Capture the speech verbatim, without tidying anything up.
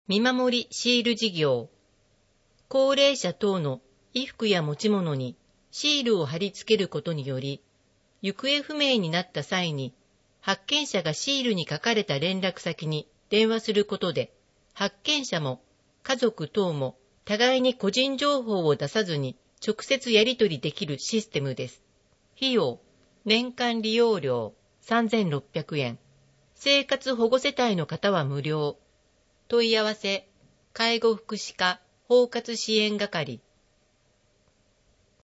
見守りシール事業。高齢者等の衣服や持ち物にシールを貼り付けることにより、行方不明になった際に、発見者がシールに書かれた連絡先に電話することで、発見者も家族等も互いに個人情報を出さずに直接やり取りできるシステムです。費用、年間利用料さんぜんろっぴゃくえん。生活保護世帯の方は無料。問い合わせ、介護福祉課包括支援係。